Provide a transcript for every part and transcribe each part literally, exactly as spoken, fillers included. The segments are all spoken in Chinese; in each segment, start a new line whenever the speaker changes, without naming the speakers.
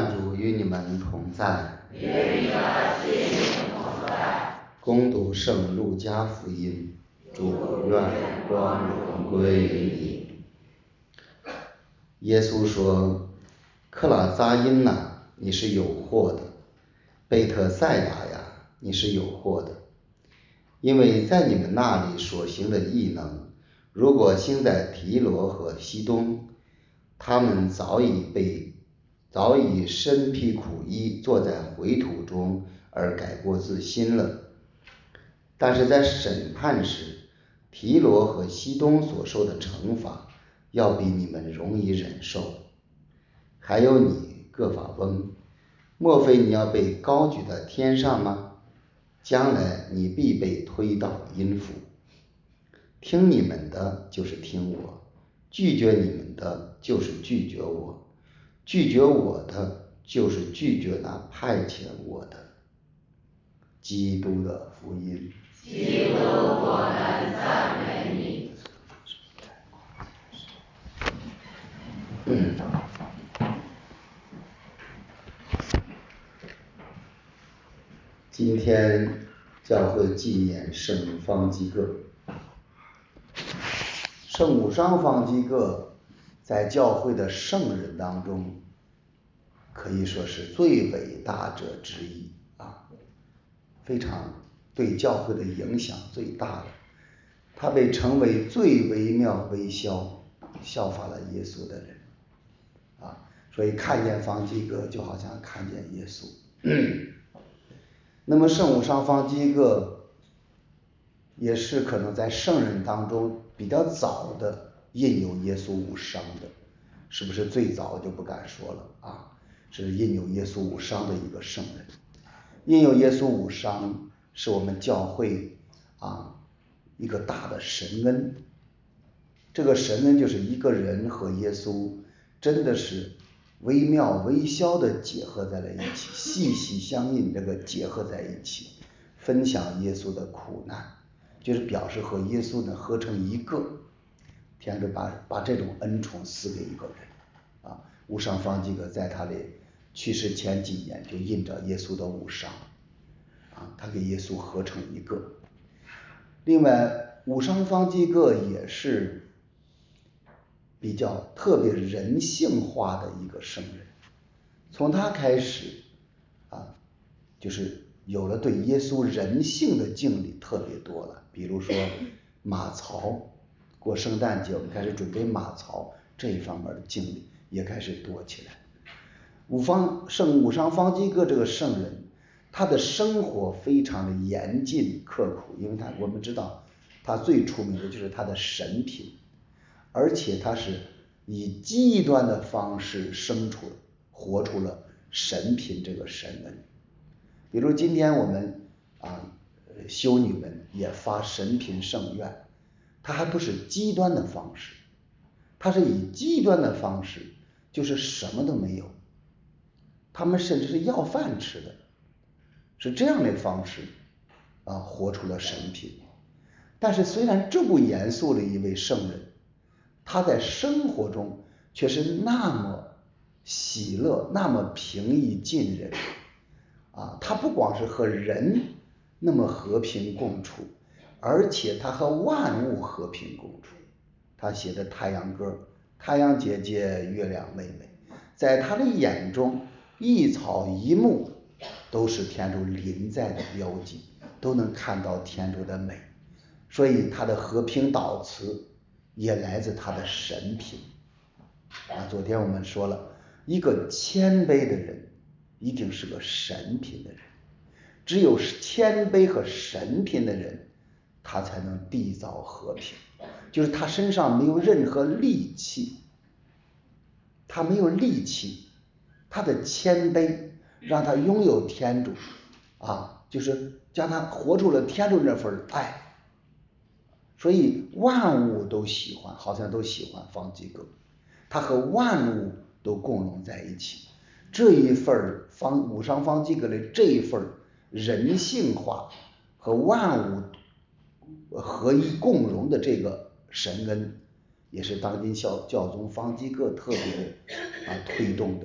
愿主与你们同在。
愿你的心同在。
恭读圣路加福音。主愿光荣归于你。耶稣说：克拉扎因呐，你是有祸的；贝特赛达呀，你是有祸的。因为在你们那里所行的异能，如果行在提罗和西东，他们早已被早已身披苦衣，坐在灰土中而改过自新了。但是在审判时，提罗和西东所受的惩罚，要比你们容易忍受。还有你，各法翁，莫非你要被高举在天上吗？将来你必被推到阴府。听你们的就是听我，拒绝你们的就是拒绝我，拒绝我的就是拒绝那派遣我的。基督的福音。
基督，我们赞美你。
今天教会纪念圣方济各。圣武商方济各在教会的圣人当中可以说是最伟大者之一啊，非常对教会的影响最大的。他被称为最微妙微肖效法了耶稣的人啊，所以看见方济各就好像看见耶稣。那么圣武商方济各也是可能在圣人当中比较早的印有耶稣无伤的，是不是最早就不敢说了啊？是印有耶稣无伤的一个圣人。印有耶稣无伤是我们教会啊一个大的神恩。这个神恩就是一个人和耶稣真的是微妙微肖的结合在了一起，息息相印，这个结合在一起，分享耶稣的苦难，就是表示和耶稣呢合成一个。天主把把这种恩宠赐给一个人啊。无伤方济各在他的去世前几年就印着耶稣的无伤啊，他跟耶稣合成一个。另外，无伤方济各也是比较特别人性化的一个圣人。从他开始啊，就是有了对耶稣人性的敬礼特别多了。比如说马槽，过圣诞节我们开始准备马槽，这一方面的敬礼也开始多起来。五方圣武商方济各这个圣人，他的生活非常的严谨刻苦，因为他我们知道他最出名的就是他的神品，而且他是以极端的方式生出活出了神品这个神恩。比如今天我们啊修女们也发神品圣愿，他还不是极端的方式，他是以极端的方式，就是什么都没有，他们甚至是要饭吃的，是这样的方式啊活出了神品。但是虽然这么严肃的一位圣人，他在生活中却是那么喜乐，那么平易近人啊。他不光是和人那么和平共处，而且他和万物和平共处。他写的太阳歌，太阳姐姐月亮妹妹，在他的眼中一草一木都是天主临在的标记，都能看到天主的美。所以他的和平祷词也来自他的神品啊。昨天我们说了，一个谦卑的人一定是个神品的人，只有谦卑和神品的人，他才能缔造和平。就是他身上没有任何戾气，他没有戾气，他的谦卑让他拥有天主啊，就是将他活出了天主那份爱。所以万物都喜欢，好像都喜欢方济各，他和万物都共融在一起。这一份方武商方济各的这一份人性化和万物合一共融的这个神恩，也是当今教教宗方济各特别啊推动的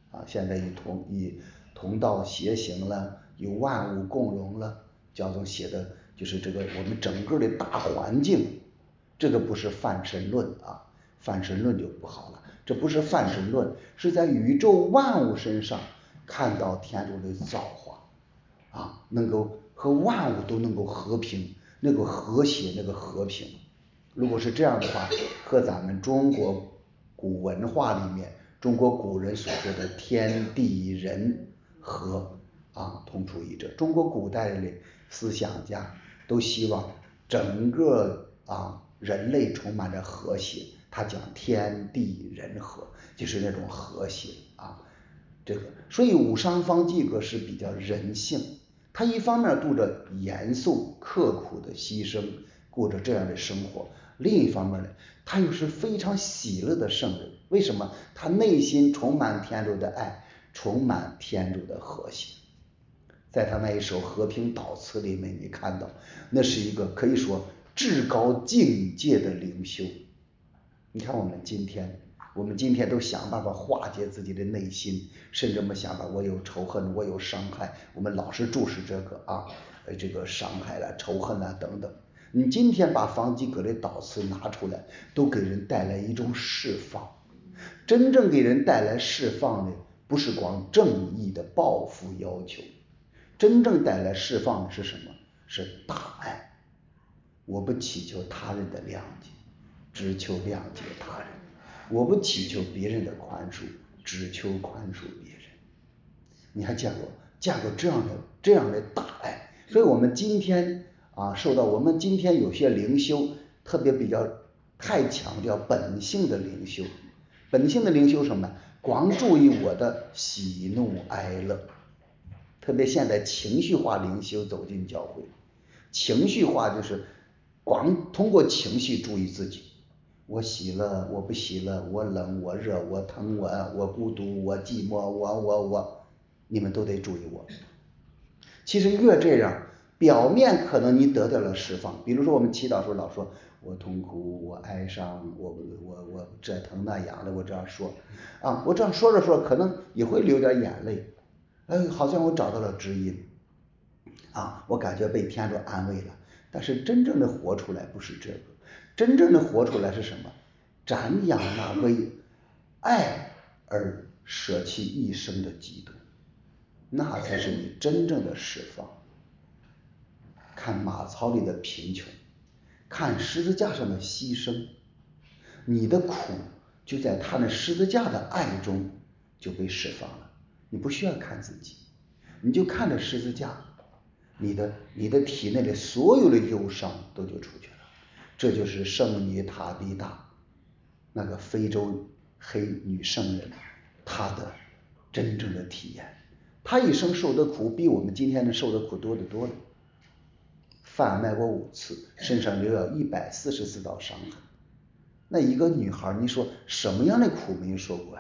啊，现在以同以同道协行了，与万物共荣了，教宗写的就是这个我们整个的大环境，这个不是泛神论啊，泛神论就不好了，这不是泛神论，是在宇宙万物身上看到天主的造化啊，能够和万物都能够和平，那个和谐，那个和平。如果是这样的话，和咱们中国古文化里面中国古人所说的天地人和啊同处一辙。中国古代的思想家都希望整个啊人类充满着和谐，他讲天地人和，就是那种和谐啊。这个，所以武商方济各是比较人性，他一方面度着严肃刻苦的牺牲，过着这样的生活，另一方面呢，他又是非常喜乐的圣人。为什么？他内心充满天主的爱，充满天主的和谐。在他那一首和平祷词里面，你看到那是一个可以说至高境界的灵修。你看我们今天我们今天都想办法化解自己的内心，甚至我们想法我有仇恨，我有伤害，我们老是注视这个啊，这个伤害了、仇恨啊等等。你今天把方济各的祷词拿出来，都给人带来一种释放。真正给人带来释放的，不是光正义的报复要求，真正带来释放的是什么？是大爱。我不祈求他人的谅解，只求谅解他人；我不祈求别人的宽恕，只求宽恕别人。你还见过见过这样的这样的大爱？所以我们今天啊，受到我们今天有些灵修特别比较太强调本性的灵修。本性的灵修什么？光注意我的喜怒哀乐。特别现在情绪化灵修走进教会，情绪化就是光通过情绪注意自己，我喜乐，我不喜乐，我冷，我热，我疼，我我孤独，我寂寞，我我我，你们都得注意我。其实越这样，表面可能你得到了释放，比如说我们祈祷时候老说我痛苦，我哀伤，我我我这疼那痒的，我这样说啊，我这样说着说可能也会流点眼泪，哎，好像我找到了知音啊，我感觉被天主安慰了。但是真正的活出来不是这个，真正的活出来是什么？瞻仰那为爱而舍弃一生的基督，那才是你真正的释放。看马槽里的贫穷，看十字架上的牺牲，你的苦就在他那十字架的爱中就被释放了。你不需要看自己，你就看着十字架，你的你的体内的所有的忧伤都就出去了。这就是圣女塔比达，那个非洲黑女圣人，她的真正的体验。她一生受的苦比我们今天的受的苦多得多了。贩卖过五次，身上留有一百四十四道伤痕。那一个女孩，你说什么样的苦没受过呀？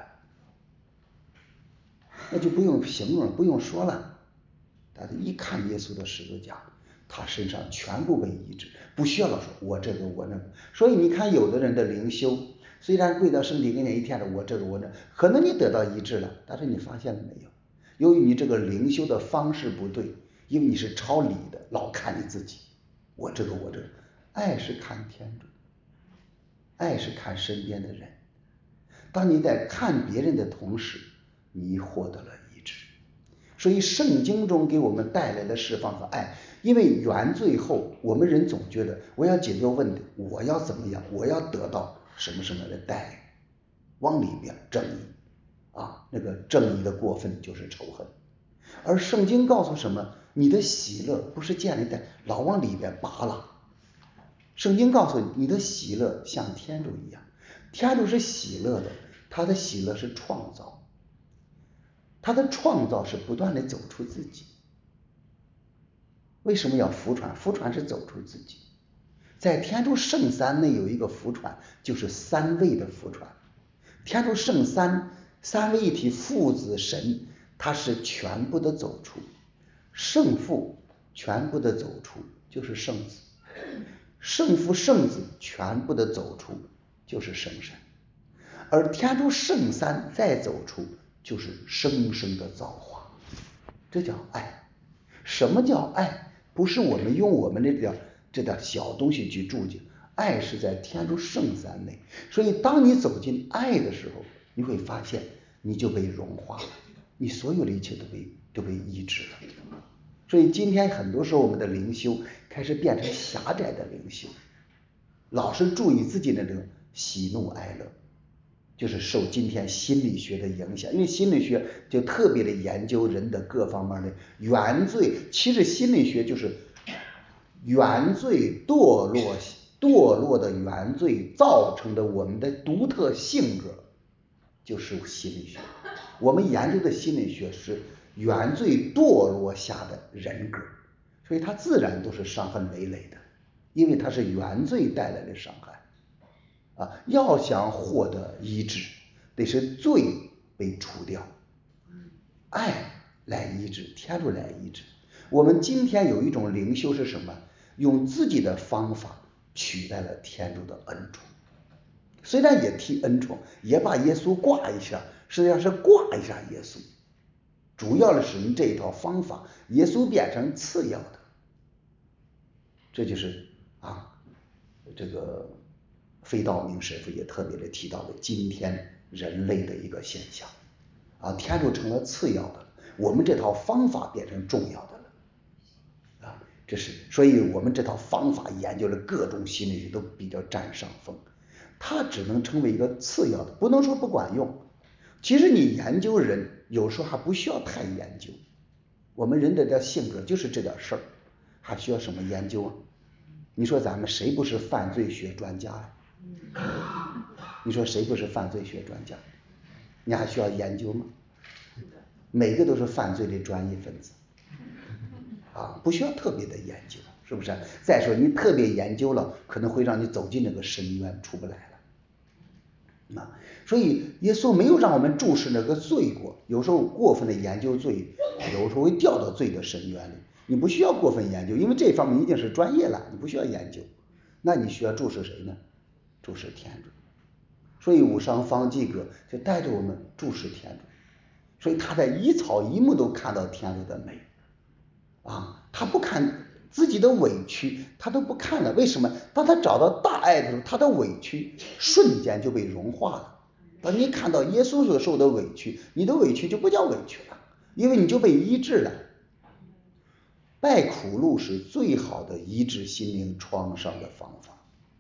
那就不用形容了，不用说了。但是一看耶稣的十字架，他身上全部被医治，不需要老说我这个我那个。所以你看有的人的灵修，虽然跪到圣体跟前一天的我这个我那，可能你得到医治了，但是你发现了没有？由于你这个灵修的方式不对，因为你是超理的，老看你自己，我这个我这个。爱是看天主，爱是看身边的人。当你在看别人的同时，你获得了医治。所以圣经中给我们带来的释放和爱，因为原罪后我们人总觉得我要解决问题，我要怎么样，我要得到什么什么的待遇，往里边正义啊，那个正义的过分就是仇恨。而圣经告诉什么？你的喜乐不是建立在老往里边扒拉。圣经告诉你，你的喜乐像天主一样，天主是喜乐的，他的喜乐是创造，他的创造是不断的走出自己。为什么要福传？福传是走出自己。在天主圣三内有一个福传，就是三位的福传。天主圣三三位一体，父子神，他是全部的走出。圣父全部的走出就是圣子，圣父圣子全部的走出就是圣神，而天主圣三再走出就是生生的造化，这叫爱。什么叫爱？不是我们用我们这点这点小东西去注解，爱是在天主圣三内。所以当你走进爱的时候，你会发现你就被融化了，你所有的一切都被都被医治了。所以今天很多时候我们的灵修开始变成狭窄的灵修，老是注意自己的这个喜怒哀乐，就是受今天心理学的影响。因为心理学就特别的研究人的各方面的原罪，其实心理学就是原罪堕落堕落的原罪造成的我们的独特性格，就是心理学。我们研究的心理学是原罪堕落下的人格，所以它自然都是伤痕累累的，因为它是原罪带来的伤害啊。要想获得医治，得是罪被除掉，爱来医治，天主来医治。我们今天有一种灵修是什么？用自己的方法取代了天主的恩宠，虽然也提恩宠，也把耶稣挂一下，实际上是挂一下耶稣，主要的是用这一套方法，耶稣变成次要的。这就是啊，这个费道明神父也特别的提到了今天人类的一个现象啊，天主成了次要的，我们这套方法变成重要的了啊，这是所以我们这套方法研究了各种心理学都比较占上风，它只能成为一个次要的，不能说不管用。其实你研究人有时候还不需要太研究，我们人的这性格就是这点事儿，还需要什么研究啊？你说咱们谁不是犯罪学专家呀？你说谁不是犯罪学专家？你还需要研究吗？每个都是犯罪的专业分子啊，不需要特别的研究，是不是？再说你特别研究了，可能会让你走进那个深渊出不来了啊。所以耶稣没有让我们注视那个罪过，有时候过分的研究罪，有时候会掉到罪的深渊里。你不需要过分研究，因为这方面已经是专业了，你不需要研究。那你需要注视谁呢？注视天主。所以无上方济各就带着我们注视天主，所以他在一草一木都看到天主的美啊，他不看自己的委屈，他都不看了。为什么？当他找到大爱的时候，他的委屈瞬间就被融化了。当你看到耶稣所受的委屈，你的委屈就不叫委屈了，因为你就被医治了。拜苦路是最好的医治心灵创伤的方法。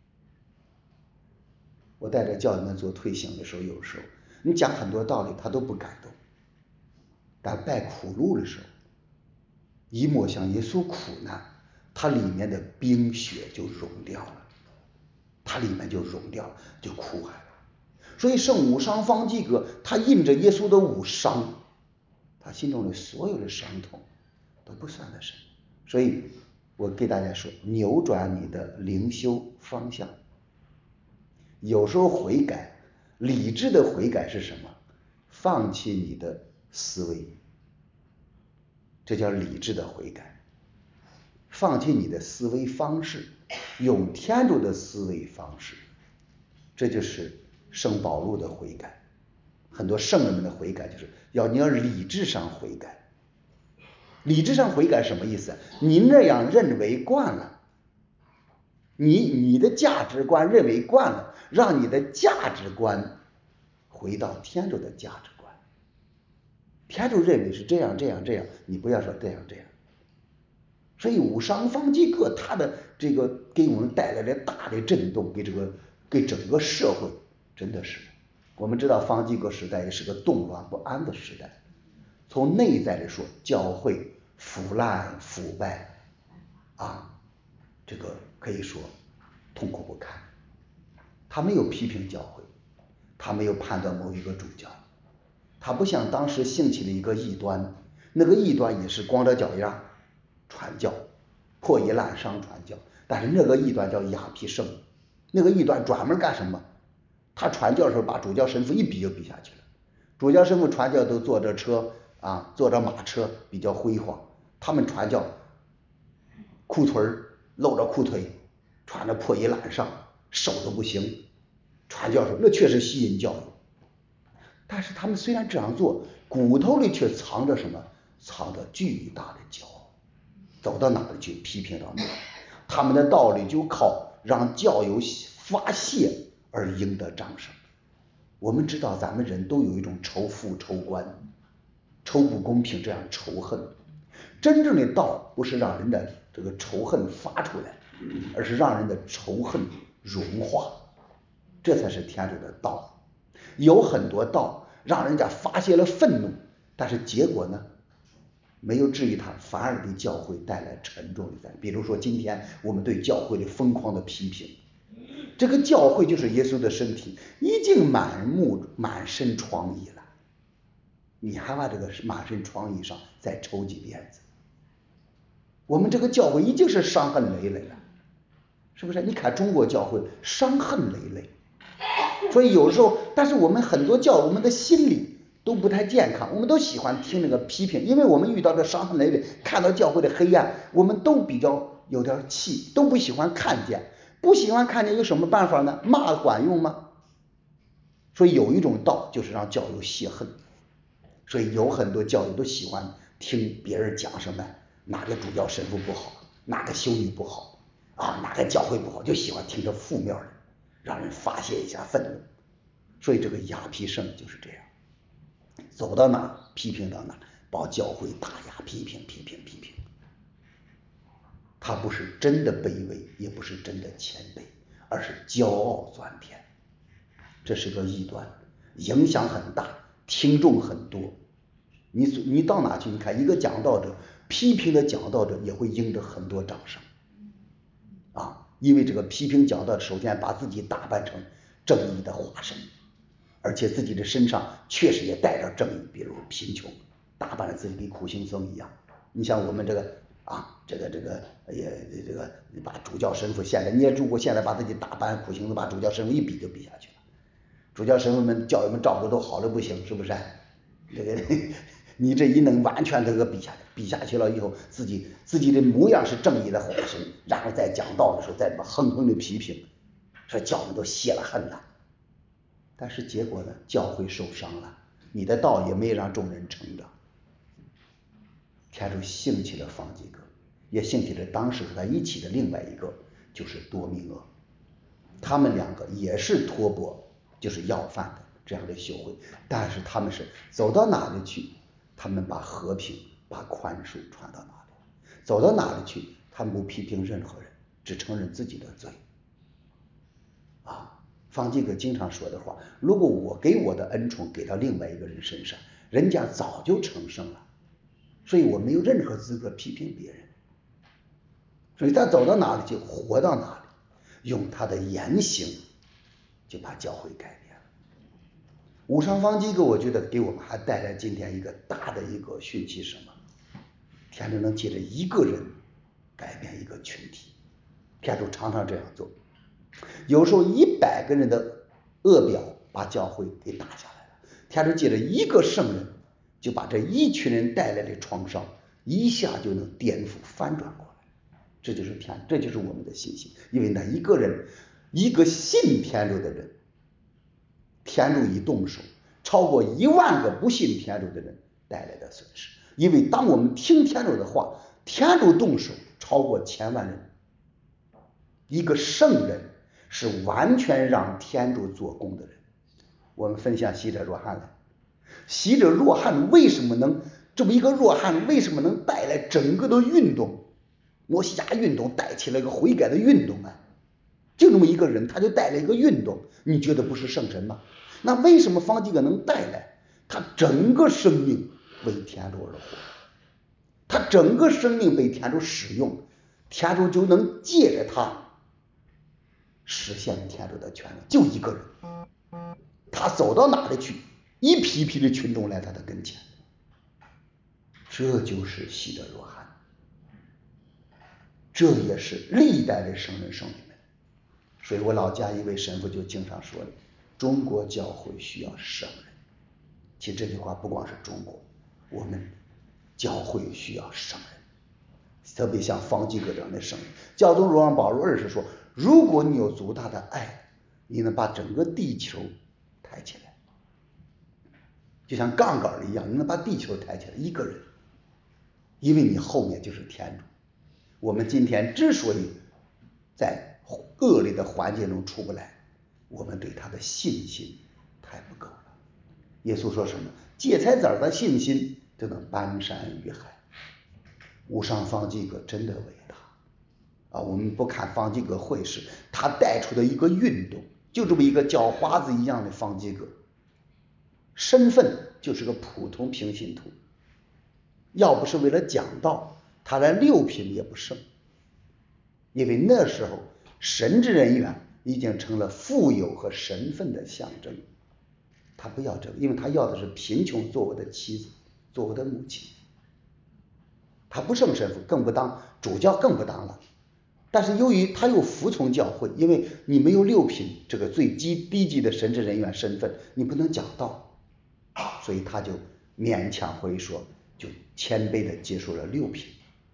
我带着教友们做退省的时候，有时候你讲很多道理他都不感动，但拜苦路的时候，一默想耶稣苦难，它里面的冰雪就融掉了，它里面就融掉了，就苦海了。所以圣无伤方济各他印着耶稣的无伤，他心中的所有的伤痛都不算得什么。所以我给大家说，扭转你的灵修方向。有时候悔改，理智的悔改是什么？放弃你的思维，这叫理智的悔改。放弃你的思维方式，用天主的思维方式，这就是圣保禄的悔改。很多圣人们的悔改就是要你要理智上悔改。理智上悔改什么意思？你那样认为惯了，你你的价值观认为惯了，让你的价值观回到天主的价值观。天主认为是这样这样这样，你不要说这样这样。所以无伤方济各他的这个给我们带来了大的震动，给这个给整个社会真的是，我们知道方济各时代也是个动乱不安的时代。从内在来说，教会腐烂腐败啊，这个可以说痛苦不堪。他没有批评教会，他没有判断某一个主教，他不像当时兴起的一个异端，那个异端也是光着脚丫传教，破衣烂裳传教，但是那个异端叫雅庇圣，那个异端专门干什么？他传教的时候把主教神父一逼就逼下去了。主教神父传教都坐着车啊，坐着马车比较辉煌，他们传教裤腿露着裤腿，穿着破衣烂裳，瘦的不行，传教时候那确实吸引教育。但是他们虽然这样做， 骨头里却藏着什么？藏着巨大的骄傲，走到哪里去批评到哪里。他们的道理就靠让教友发泄而赢得掌声。我们知道咱们人都有一种仇富、仇官、仇不公平这样仇恨。真正的道不是让人的这个仇恨发出来，而是让人的仇恨融化，这才是天主的道。有很多道让人家发泄了愤怒，但是结果呢，没有治愈他，反而给教会带来沉重的灾难。比如说今天我们对教会的疯狂的批评，这个教会就是耶稣的身体，已经满目满身疮痍了，你还往这个满身疮痍上再抽几鞭子？我们这个教会已经是伤痕累累了，是不是？你看中国教会伤痕累累，所以有时候，但是我们很多教，我们的心理都不太健康，我们都喜欢听那个批评，因为我们遇到这伤痕累累，看到教会的黑暗，我们都比较有点气，都不喜欢看见。不喜欢看见有什么办法呢？骂管用吗？所以有一种道就是让教友泄恨，所以有很多教友都喜欢听别人讲什么哪个主教神父不好，哪个修女不好啊，哪个教会不好，就喜欢听着负面的，让人发泄一下愤怒。所以这个雅皮圣就是这样，走到哪批评到哪，把教会打压，批评批评批评。他不是真的卑微，也不是真的谦卑，而是骄傲钻天。这是个异端，影响很大，听众很多。你你到哪去？你看一个讲道者，批评的讲道者也会赢得很多掌声啊！因为这个批评讲道，首先把自己打扮成正义的化身，而且自己的身上确实也带着正义，比如贫穷，打扮的自己跟苦行僧一样。你像我们这个啊，这个这个也这个把主教神父现在，你也如果现在把自己打扮苦行僧，把主教神父一比就比下去了。主教神父们教友们照顾都好的不行，是不是？这个你这一弄完全这个比下去，比下去了以后，自己自己的模样是正义的化身，然后在讲道的时候再这么哼哼的批评，说教友们都泄了恨了。但是结果呢，教会受伤了，你的道也没让众人成长。天主兴起了方济各，也兴起了当时和他一起的另外一个，就是多米厄。他们两个也是托钵，就是要饭的这样的修会，但是他们是走到哪里去，他们把和平、把宽恕传到哪里；走到哪里去，他们不批评任何人，只承认自己的罪。啊，方济各经常说的话：如果我给我的恩宠给到另外一个人身上，人家早就成圣了，所以我没有任何资格批评别人。所以他走到哪里就活到哪里，用他的言行就把教会改变了。无上方济各我觉得给我们还带来今天一个大的一个讯息，什么？天主能借着一个人改变一个群体，天主常常这样做。有时候一百个人的恶表把教会给打下来了，天主借着一个圣人就把这一群人带来的创伤一下就能颠覆翻转过来。这就是天，这就是我们的信心。因为那一个人，一个信天主的人，天主一动手，超过一万个不信天主的人带来的损失。因为当我们听天主的话，天主动手，超过千万人。一个圣人是完全让天主做工的人。我们分享洗者若翰来，洗者若翰为什么能这么一个若翰为什么能带来整个的运动？摩西亚运动带起了一个悔改的运动啊！就这么一个人，他就带来一个运动，你觉得不是圣神吗？那为什么方济各能带来？他整个生命为天主而活，他整个生命被天主使用，天主就能借着他实现天主的权利。就一个人，他走到哪里去，一批批的群众来他的跟前，这就是洗者若翰。这也是历代的圣人圣女们。所以我老家一位神父就经常说的，中国教会需要圣人。其实这句话不光是中国，我们教会需要圣人，特别像方济各这样的圣人。教宗若望保禄二世说，如果你有足大的爱，你能把整个地球抬起来。 就像杠杆一样，你能把地球抬起来，一个人，因为你后面就是天主。我们今天之所以在恶劣的环境中出不来，我们对他的信心太不够了。耶稣说什么？芥菜籽的信心就能搬山越海。无上方济各真的伟大啊！我们不看方济各会士，他带出的一个运动，就这么一个叫花子一样的方济各，身份就是个普通平信徒，要不是为了讲道，他连六品也不剩。因为那时候神职人员已经成了富有和身份的象征，他不要这个，因为他要的是贫穷做我的妻子，做我的母亲。他不胜神父，更不当主教，更不当了。但是由于他又服从教会，因为你没有六品这个最低低级的神职人员身份，你不能讲道，所以他就勉强会说，就谦卑的接受了六品，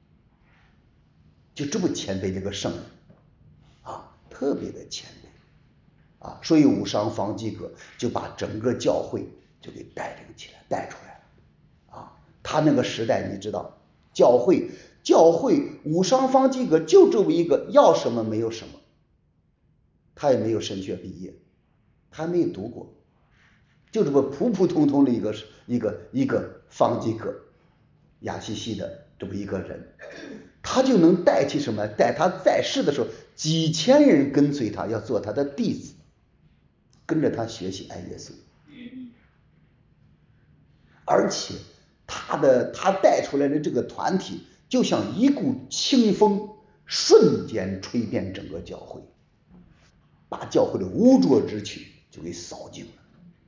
就这么谦卑的一个圣人啊，特别的谦卑啊，所以无上方济各就把整个教会就给带领起来，带出来了啊。他那个时代，你知道。教会教会无上方济各就这么一个，要什么没有什么，他也没有神学毕业，他没有读过，就这么普普通通的一个一个一个方济各，亚西西的这么一个人，他就能带起什么？在他在世的时候，几千人跟随他，要做他的弟子，跟着他学习爱耶稣，而且他的他带出来的这个团体，就像一股清风，瞬间吹遍整个教会，把教会的污浊之气就给扫净了。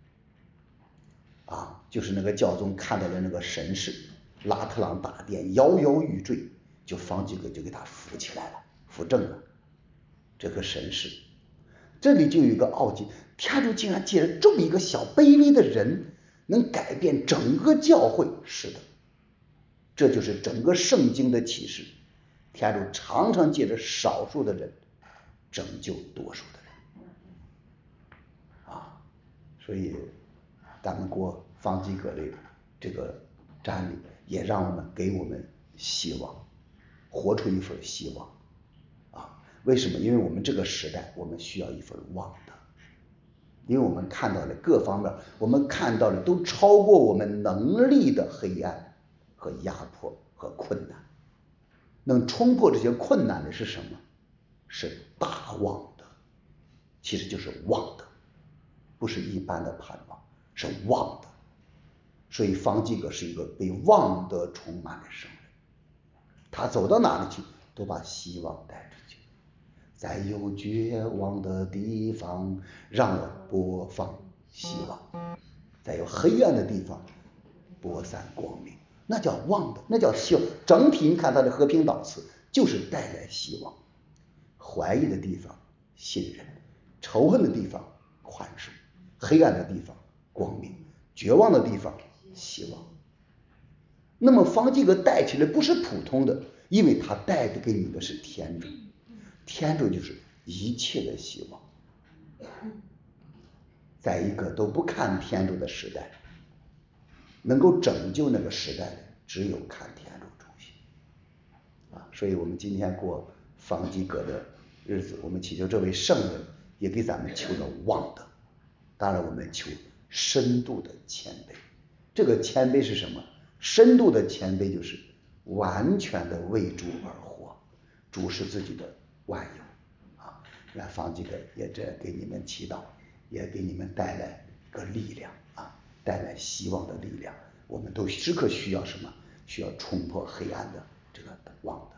啊，就是那个教宗看到了那个神事，拉特朗大殿摇摇欲坠，就方济各就给他扶起来了，扶正了这个神事。这里就有一个奥迹，天主竟然借着这么一个小卑微的人，能改变整个教会。是的，这就是整个圣经的启示。天主常常借着少数的人拯救多数的人啊，所以咱们过方济各的这个瞻礼，也让我们给我们希望，活出一份希望啊。为什么？因为我们这个时代，我们需要一份望德。因为我们看到了各方面，我们看到了都超过我们能力的黑暗和压迫和困难。能冲破这些困难的是什么？是大望德，其实就是望德，不是一般的盼望，是望德。所以方济各是一个被望德充满的圣人，他走到哪里去都把希望带出去。在有绝望的地方让我播放希望，在有黑暗的地方播散光明，那叫望德，那叫希望。整体你看他的和平祷词就是带来希望。怀疑的地方信任，仇恨的地方宽恕，黑暗的地方光明，绝望的地方希望。那么方济各带起来不是普通的，因为他带给你的是天主，天主就是一切的希望。在一个都不看天主的时代，能够拯救那个时代的只有看天主中心啊！所以我们今天过方济各的日子，我们祈求这位圣人也给咱们求了望德。当然我们求深度的谦卑。这个谦卑是什么？深度的谦卑就是完全的为主而活，主是自己的万有啊！愿方济各也这给你们祈祷，也给你们带来个力量啊，带来希望的力量。我们都时刻需要什么？需要冲破黑暗的这个望德。